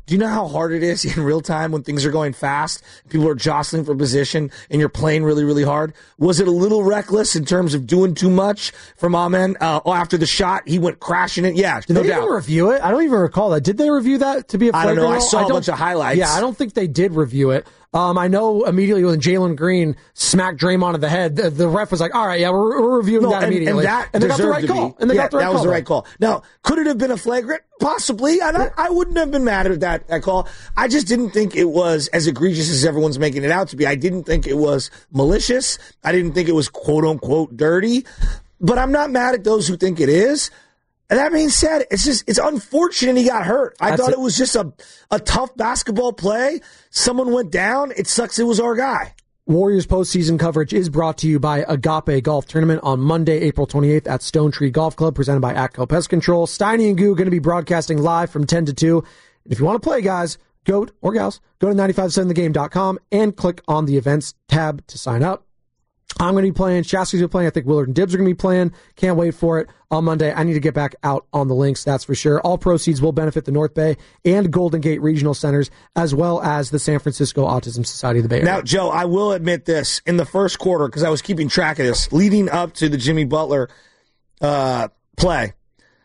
Do you know how hard it is in real time when things are going fast, people are jostling for position, and you're playing really, really hard? Was it a little reckless in terms of doing too much from Amen? Uh, after the shot, he went crashing it. Yeah, Did no they doubt. even review it? I don't even recall that. Did they review that to be a I flagrant? don't know. I rule? saw a don't- bunch of highlights. Yeah, I don't think they did review it. Um, I know immediately when Jalen Green smacked Draymond in the head, the, the ref was like, all right, yeah, we're, we're reviewing No, that and, immediately. and that and they got the deserved right to call. be. And they yeah, got the right that call. was the though. right call. Now, could it have been a flagrant? Possibly. And I, I wouldn't have been mad at that, that call. I just didn't think it was as egregious as everyone's making it out to be. I didn't think it was malicious. I didn't think it was quote unquote dirty. But I'm not mad at those who think it is. And that being said, it's just, it's unfortunate he got hurt. I That's thought it. it was just a, a tough basketball play. Someone went down. It sucks it was our guy. Warriors postseason coverage is brought to you by Agape Golf Tournament on Monday, April twenty-eighth at Stone Tree Golf Club, presented by Atco Pest Control. Steiny and Goo going to be broadcasting live from ten to two. And if you want to play, guys, go or gals, go to nine five seven the game dot com and click on the events tab to sign up. I'm going to be playing. Shasty's going to be playing. I think Willard and Dibbs are going to be playing. Can't wait for it on Monday. I need to get back out on the links, that's for sure. All proceeds will benefit the North Bay and Golden Gate Regional Centers, as well as the San Francisco Autism Society of the Bay Area. Now, Joe, I will admit this. In the first quarter, because I was keeping track of this, leading up to the Jimmy Butler uh, play,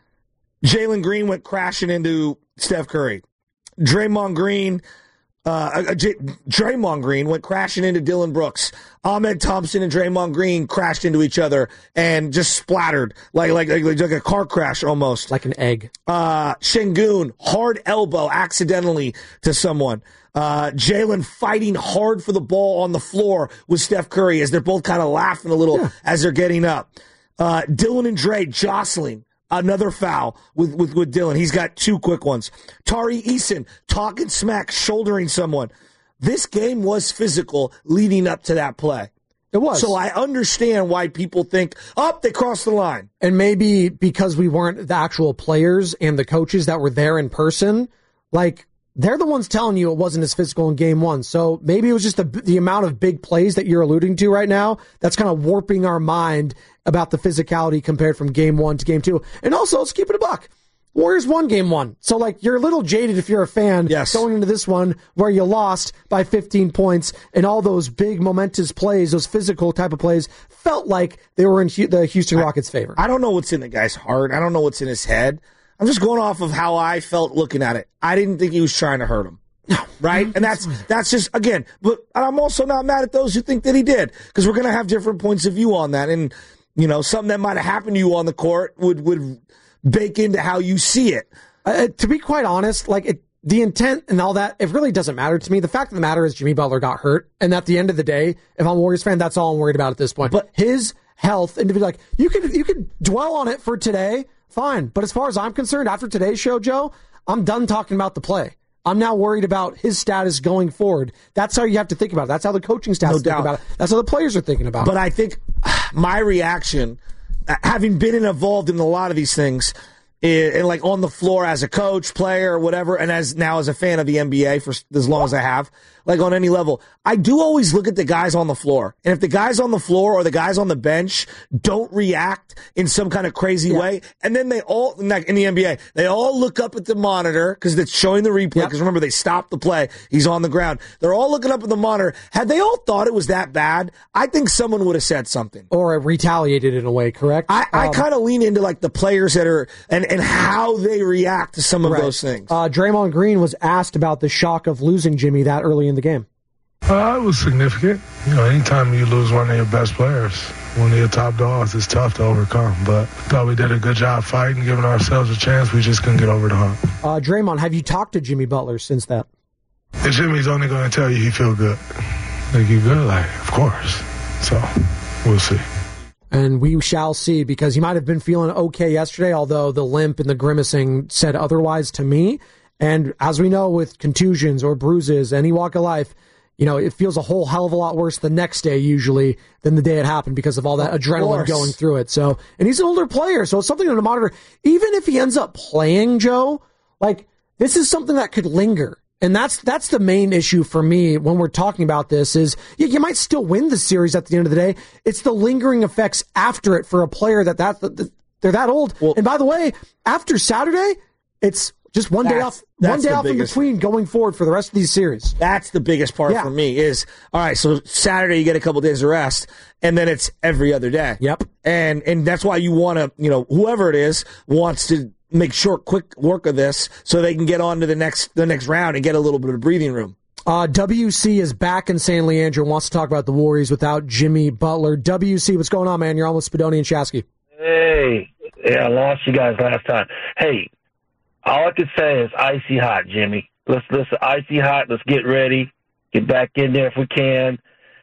Jalen Green went crashing into Steph Curry. Draymond Green... Uh, uh, J- Draymond Green went crashing into Dylan Brooks. Ahmed Thompson and Draymond Green crashed into each other and just splattered like like like, like a car crash almost, like an egg. Uh, Şengün hard elbow accidentally to someone. Uh, Jalen fighting hard for the ball on the floor with Steph Curry as they're both kind of laughing a little yeah. as they're getting up. Uh, Dylan and Dre jostling. Another foul with, with, with Dylan. He's got two quick ones. Tari Eason talking smack, shouldering someone. This game was physical leading up to that play. It was. So I understand why people think, oh, they crossed the line. And maybe because we weren't the actual players and the coaches that were there in person, like, they're the ones telling you it wasn't as physical in game one. So maybe it was just the, the amount of big plays that you're alluding to right now that's kind of warping our mind about the physicality compared from game one to game two. And also, let's keep it a buck. Warriors won game one. So, like, you're a little jaded if you're a fan yes. going into this one where you lost by fifteen points and all those big momentous plays, those physical type of plays, felt like they were in the Houston Rockets' favor. I don't know what's in the guy's heart. I don't know what's in his head. I'm just going off of how I felt looking at it. I didn't think he was trying to hurt him. Right? And that's that's just, again, but I'm also not mad at those who think that he did, because we're going to have different points of view on that. And, you know, something that might have happened to you on the court would, would bake into how you see it. Uh, to be quite honest, like, it, the intent and all that, it really doesn't matter to me. The fact of the matter is Jimmy Butler got hurt. And at the end of the day, if I'm a Warriors fan, that's all I'm worried about at this point. But his health, and to be like, you can, you can dwell on it for today. Fine. But as far as I'm concerned, after today's show, Joe, I'm done talking about the play. I'm now worried about his status going forward. That's how you have to think about it. That's how the coaching staff No is thinking doubt. about it. That's how the players are thinking about But it. I think my reaction, having been involved in a lot of these things, and like on the floor as a coach, player, or whatever, and as now as a fan of the N B A for as long as I have, like on any level, I do always look at the guys on the floor. And if the guys on the floor or the guys on the bench don't react in some kind of crazy Yeah. way, and then they all, in the N B A, they all look up at the monitor because it's showing the replay, because remember, they stopped the play. He's on the ground. They're all looking up at the monitor. Had they all thought it was that bad, I think someone would have said something. Or retaliated in a way, correct? I, I Um, kind of lean into like the players that are, and, and how they react to some of Right. those things. Uh, Draymond Green was asked about the shock of losing Jimmy that early in the game. Uh, it was significant. You know, anytime you lose one of your best players, one of your top dogs, it's tough to overcome. But thought we did a good job fighting, giving ourselves a chance. We just couldn't get over the hump. Uh, Draymond, have you talked to Jimmy Butler since that? And Jimmy's only going to tell you he feel good. Like, you good? Like, of course. So, we'll see. And we shall see, because he might have been feeling okay yesterday, although the limp and the grimacing said otherwise to me. And as we know, with contusions or bruises, any walk of life, you know, it feels a whole hell of a lot worse the next day usually than the day it happened, because of all that Of adrenaline course. going through it. So, and he's an older player, so it's something to monitor. Even if he ends up playing, Joe, like, this is something that could linger. And that's that's the main issue for me when we're talking about this is, yeah, you might still win the series at the end of the day. It's the lingering effects after it for a player that, that, that they're that old. And by the way, after Saturday, it's Just one That's- day off, that's one day the off in biggest- between going forward for the rest of these series. That's the biggest part Yeah. for me is, all right, so Saturday you get a couple days of rest, and then it's every other day. Yep. And and that's why you want to, you know, whoever it is wants to make short, quick work of this so they can get on to the next the next round and get a little bit of breathing room. Uh, W C is back in San Leandro and wants to talk about the Warriors without Jimmy Butler. W C, what's going on, man? You're on with Spadoni and Shasky. Hey, yeah, I lost you guys last time. Hey, all I could say is icy hot, Jimmy. Let's let's icy hot. Let's get ready. Get back in there if we can,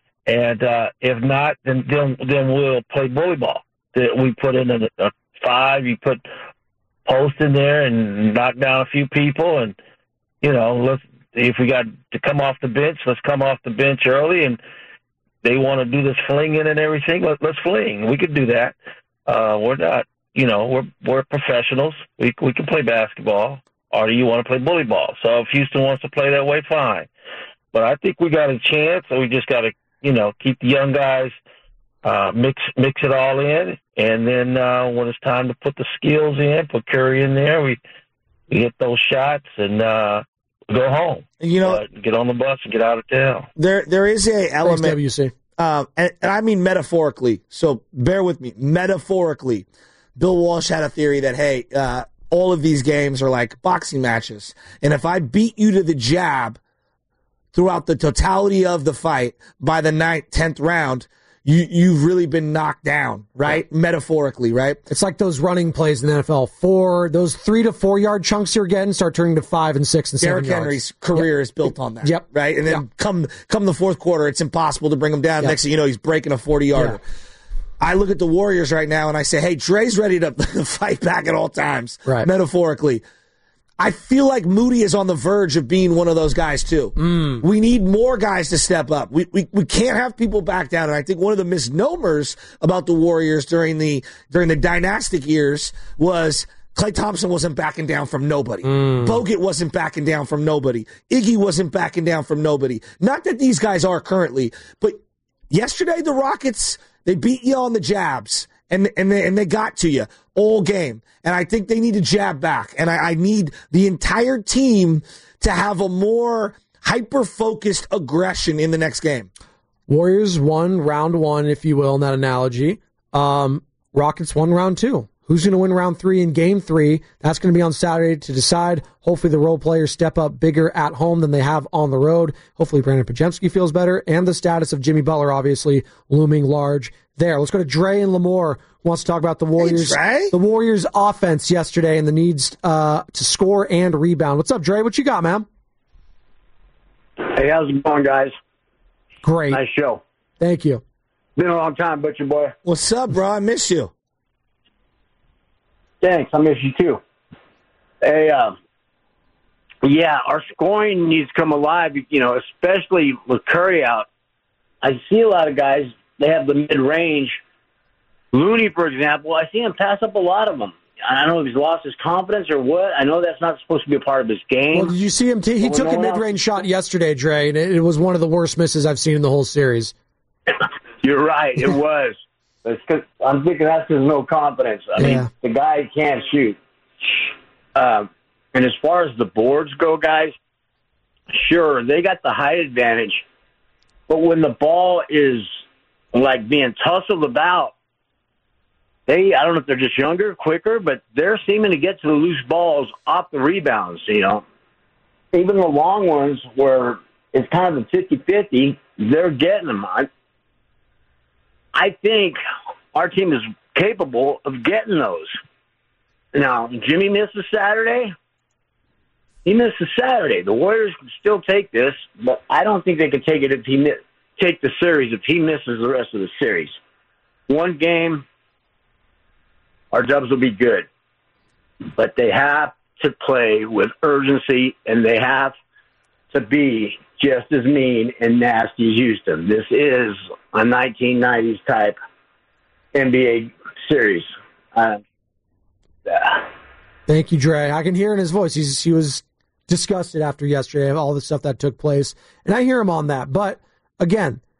and uh, if not, then then then we'll play bully ball. That we put in a, a five. You put post in there and knock down a few people, and you know, let's. If we got to come off the bench, let's come off the bench early. And they want to do this flinging and everything. Let, let's fling. We could do that. Uh, we're not, you know, we're we're professionals. We we can play basketball. Or do you want to play bully ball? So if Houston wants to play that way, fine. But I think we got a chance. So we just got to, you know, keep the young guys, uh, mix mix it all in, and then uh, when it's time to put the skills in, put Curry in there, we we hit those shots and. Uh, Go home. You know, uh, get on the bus and get out of town. There, there is a element. Thanks, W C. Uh, and, and I mean metaphorically. So bear with me. Metaphorically, Bill Walsh had a theory that hey, uh, all of these games are like boxing matches, and if I beat you to the jab throughout the totality of the fight by the ninth, tenth round. You, you've really been knocked down, right? Yeah. Metaphorically, right? It's like those running plays in the N F L. Four, those three to four yard chunks you're getting start turning to five and six and Derrick seven Henry's yards. career yep. is built on that. Yep. Right? And then yep. come come the fourth quarter, it's impossible to bring him down. Yep. Next thing you know, he's breaking a forty-yarder. Yeah. I look at the Warriors right now and I say, hey, Dre's ready to fight back at all times, right. metaphorically. I feel like Moody is on the verge of being one of those guys, too. Mm. We need more guys to step up. We, we we can't have people back down. And I think one of the misnomers about the Warriors during the during the dynastic years was Klay Thompson wasn't backing down from nobody. Mm. Bogut wasn't backing down from nobody. Iggy wasn't backing down from nobody. Not that these guys are currently, but yesterday the Rockets, they beat you on the jabs. And and they, and they got to you all game. And I think they need to jab back. And I, I need the entire team to have a more hyper-focused aggression in the next game. Warriors won round one, if you will, in that analogy. Um, Rockets won round two. Who's going to win round three in game three? That's going to be on Saturday to decide. Hopefully the role players step up bigger at home than they have on the road. Hopefully Brandon Podziemski feels better. And the status of Jimmy Butler, obviously, looming large there. Let's go to Dre and Lemoore, who wants to talk about the Warriors. Hey, the Warriors' offense yesterday and the needs uh, to score and rebound. What's up, Dre? What you got, man? Hey, how's it going, guys? Great. Nice show. Thank you. Been a long time, Butcher Boy. What's up, bro? I miss you. Thanks. I miss you, too. Hey, uh, yeah, our scoring needs to come alive, you know, especially with Curry out. I see a lot of guys, they have the mid-range. Looney, for example, I see him pass up a lot of them. I don't know if he's lost his confidence or what. I know that's not supposed to be a part of his game. Well, did you see him? T- he but took a mid-range shot yesterday, Dre, and it, it was one of the worst misses I've seen in the whole series. You're right. It was. It's 'cause I'm thinking that's just no confidence. I Yeah. mean, the guy can't shoot. Um, and as far as the boards go, guys, sure, they got the height advantage. But when the ball is, like, being tussled about, they, I don't know if they're just younger, quicker, but they're seeming to get to the loose balls off the rebounds, you know. Even the long ones where it's kind of a fifty-fifty, they're getting them. I, I think our team is capable of getting those. Now, Jimmy misses Saturday. He misses Saturday. The Warriors can still take this, but I don't think they can take it if he mi- take the series if he misses the rest of the series. One game, our Dubs will be good, but they have to play with urgency, and they have to be just as mean and nasty as Houston. This is a nineteen nineties type N B A series. Uh, yeah. Thank you, Dre. I can hear in his voice. He's, he was disgusted after yesterday of all the stuff that took place, and I hear him on that. But, again,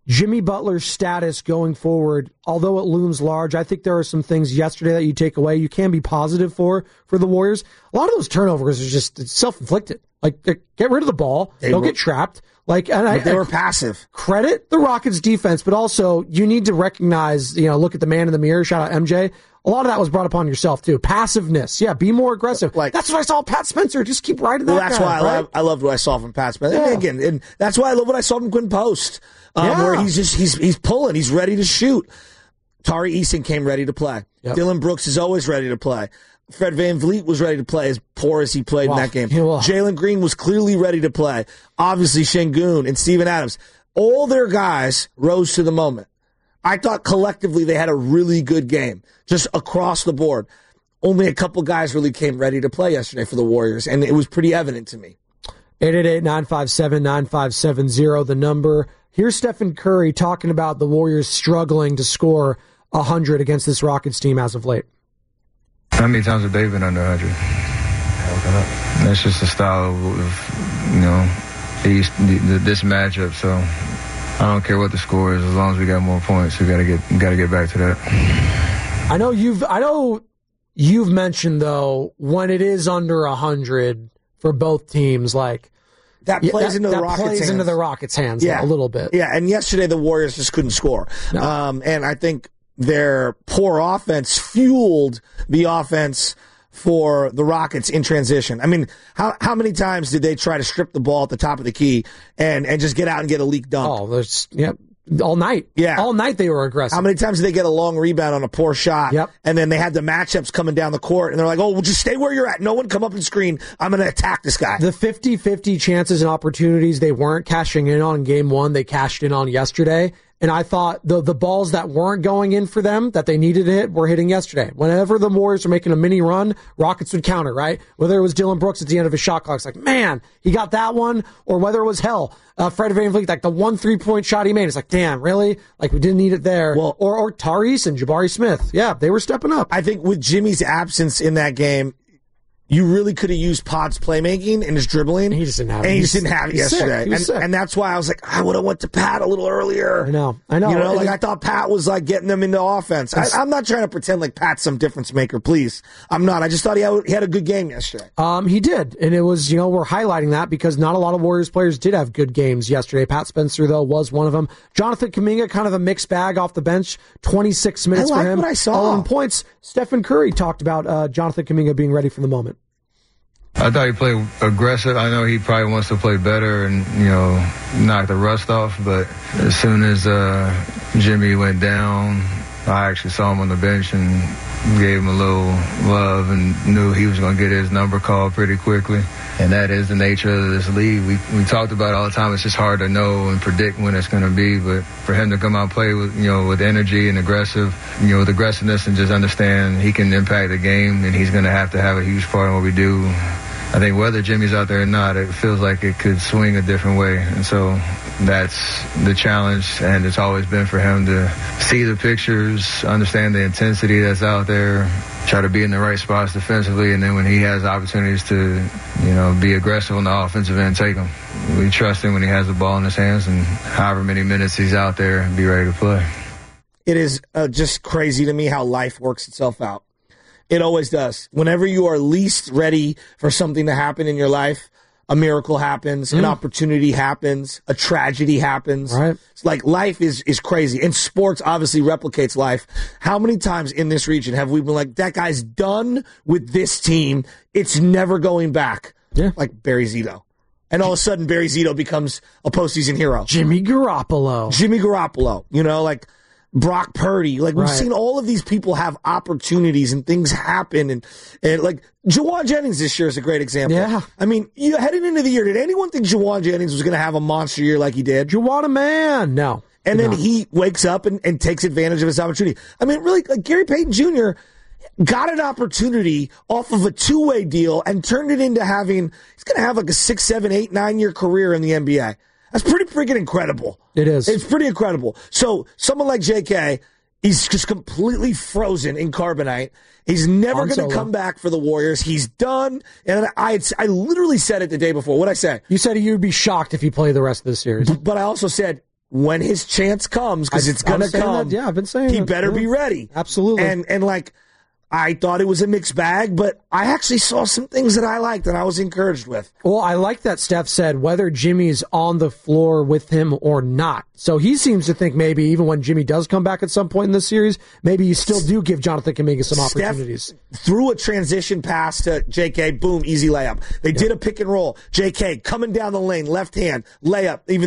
Jimmy Butler's status going forward, although it looms large, I think there are some things yesterday that you take away you can be positive for for the Warriors. A lot of those turnovers are just self-inflicted. Like, get rid of the ball. They don't were, get trapped. Like, and I, they I, were passive. Credit the Rockets defense, but also you need to recognize, you know, look at the man in the mirror. Shout out M J. A lot of that was brought upon yourself, too. Passiveness. Yeah, be more aggressive. Like, that's what I saw Pat Spencer. Just keep riding that well, that's guy, why I, right? love, I loved what I saw from Pat Spencer. Yeah. And again, and that's why I love what I saw from Quinn Post, um, yeah. where he's just he's he's pulling. He's ready to shoot. Tari Eason came ready to play. Yep. Dylan Brooks is always ready to play. Fred VanVleet was ready to play as poor as he played wow. in that game. Yeah, well. Jalen Green was clearly ready to play. Obviously, Şengün and Steven Adams. All their guys rose to the moment. I thought collectively they had a really good game, just across the board. Only a couple guys really came ready to play yesterday for the Warriors, and it was pretty evident to me. eight eight eight, nine five seven, nine five seven zero, the number. Here's Stephen Curry talking about the Warriors struggling to score one hundred against this Rockets team as of late. How many times have they been under one hundred? That's just the style of, you know, these, this matchup, so I don't care what the score is, as long as we got more points, we gotta get gotta get back to that. I know you've I know you've mentioned though when it is under a hundred for both teams, like that plays that, into the that Rockets' plays hands. into the Rockets' hands yeah. a little bit. Yeah, and yesterday the Warriors just couldn't score, no. um, and I think their poor offense fueled the offense for the Rockets in transition. I mean, how how many times did they try to strip the ball at the top of the key and, and just get out and get a leak dunk? Oh, there's yeah, all night. Yeah. All night they were aggressive. How many times did they get a long rebound on a poor shot? Yep. And then they had the matchups coming down the court, and they're like, oh, well, just stay where you're at. No one come up and screen. I'm going to attack this guy. The fifty-fifty chances and opportunities they weren't cashing in on in game one, they cashed in on yesterday. And I thought the the balls that weren't going in for them, that they needed to hit, were hitting yesterday. Whenever the Warriors were making a mini run, Rockets would counter, right? Whether it was Dylan Brooks at the end of his shot clock, it's like, man, he got that one. Or whether it was, hell, uh, Fred VanVleet, like the one three-point shot he made. It's like, damn, really? Like, we didn't need it there. Well, or, or Tyrese and Jabari Smith. Yeah, they were stepping up. I think with Jimmy's absence in that game, you really could have used Pod's playmaking and his dribbling. He just didn't have it. And he just didn't have it yesterday. And, and that's why I was like, I would have went to Pat a little earlier. I know. I know. You know, like I thought Pat was like getting them into offense. I, I'm not trying to pretend like Pat's some difference maker, please. I'm not. I just thought he had, he had a good game yesterday. Um, he did. And it was, you know, we're highlighting that because not a lot of Warriors players did have good games yesterday. Pat Spencer, though, was one of them. Jonathan Kuminga, kind of a mixed bag off the bench. twenty-six minutes I like for him. what I saw. eleven points. Stephen Curry talked about uh, Jonathan Kuminga being ready for the moment. I thought he played aggressive. I know he probably wants to play better and, you know, knock the rust off. But as soon as uh, Jimmy went down, I actually saw him on the bench and gave him a little love and knew he was going to get his number called pretty quickly. And that is the nature of this league. We we talked about it all the time. It's just hard to know and predict when it's going to be. But for him to come out and play with, you know, with energy and aggressive, you know, with aggressiveness and just understand he can impact the game and he's going to have to have a huge part in what we do. I think whether Jimmy's out there or not, it feels like it could swing a different way. And so that's the challenge, and it's always been for him to see the pictures, understand the intensity that's out there, try to be in the right spots defensively, and then when he has opportunities to, you know, be aggressive on the offensive end, take them. We trust him when he has the ball in his hands, and however many minutes he's out there, be ready to play. It is uh, just crazy to me how life works itself out. It always does. Whenever you are least ready for something to happen in your life, a miracle happens, mm. an opportunity happens, a tragedy happens. Right. It's like life is, is crazy. And sports obviously replicates life. How many times in this region have we been like, that guy's done with this team. It's never going back. Yeah. Like Barry Zito. And all of a sudden, Barry Zito becomes a postseason hero. Jimmy Garoppolo. Jimmy Garoppolo. You know, like Brock Purdy. Like, we've right. seen all of these people have opportunities and things happen. And, and like, Jawan Jennings this year is a great example. Yeah. I mean, you heading into the year, did anyone think Jawan Jennings was going to have a monster year like he did? Jawan a man. No. And then no. he wakes up and, and takes advantage of his opportunity. I mean, really, like Gary Payton Junior got an opportunity off of a two-way deal and turned it into having, he's going to have like a six, seven, eight, nine-year career in the N B A. That's pretty freaking incredible. It is. It's pretty incredible. So someone like J K, he's just completely frozen in carbonite. He's never going to come back for the Warriors. He's done. And I I literally said it the day before. What'd I say? You said you'd be shocked if he played the rest of the series. But I also said, when his chance comes, because it's going to come. That, yeah, I've been saying he that. better yeah. be ready. Absolutely. And and like, I thought it was a mixed bag, but I actually saw some things that I liked that I was encouraged with. Well, I like that Steph said whether Jimmy's on the floor with him or not. So he seems to think maybe even when Jimmy does come back at some point in the series, maybe you still do give Jonathan Kuminga some Steph opportunities. Threw a transition pass to J K, boom, easy layup. They yeah. did a pick and roll. J K coming down the lane, left hand, layup. Even